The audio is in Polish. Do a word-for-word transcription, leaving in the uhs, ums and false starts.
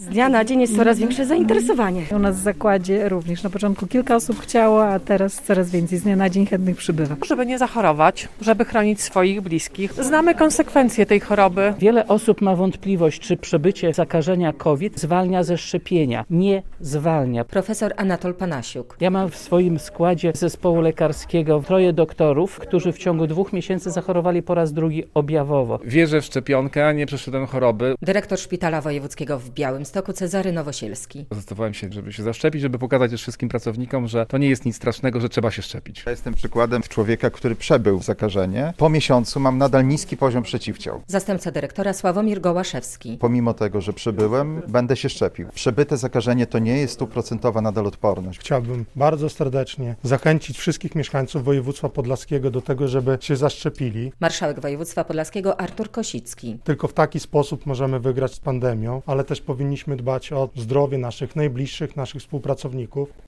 Z dnia na dzień jest coraz większe zainteresowanie. U nas w zakładzie również. Na początku kilka osób chciało, a teraz coraz więcej. Z dnia na dzień chętnych przybywa. Żeby nie zachorować, żeby chronić swoich bliskich. Znamy konsekwencje tej choroby. Wiele osób ma wątpliwość, czy przebycie zakażenia COVID zwalnia ze szczepienia. Nie zwalnia. Profesor Anatol Panasiuk. Ja mam w swoim składzie zespołu lekarskiego troje doktorów, którzy w ciągu dwóch miesięcy zachorowali po raz drugi objawowo. Wierzę w szczepionkę, a nie przeszedłem choroby. Dyrektor Szpitala Wojewódzkiego w Białymstoku Cezary Nowosielski. Zdecydowałem się, żeby się zaszczepić, żeby pokazać też wszystkim pracownikom, że to nie jest nic strasznego, że trzeba się szczepić. Ja jestem przykładem człowieka, który przebył zakażenie. Po miesiącu mam nadal niski poziom przeciwciał. Zastępca dyrektora Sławomir Gołaszewski. Pomimo tego, że przebyłem, będę się szczepił. Przebyte zakażenie to nie jest stuprocentowa nadal odporność. Chciałbym bardzo serdecznie zachęcić wszystkich mieszkańców województwa podlaskiego do tego, żeby się zaszczepili. Marszałek województwa podlaskiego Artur Kosicki. Tylko w taki sposób możemy wygrać z pandemią, ale też powinniśmy dbać o zdrowie naszych najbliższych, naszych współpracowników.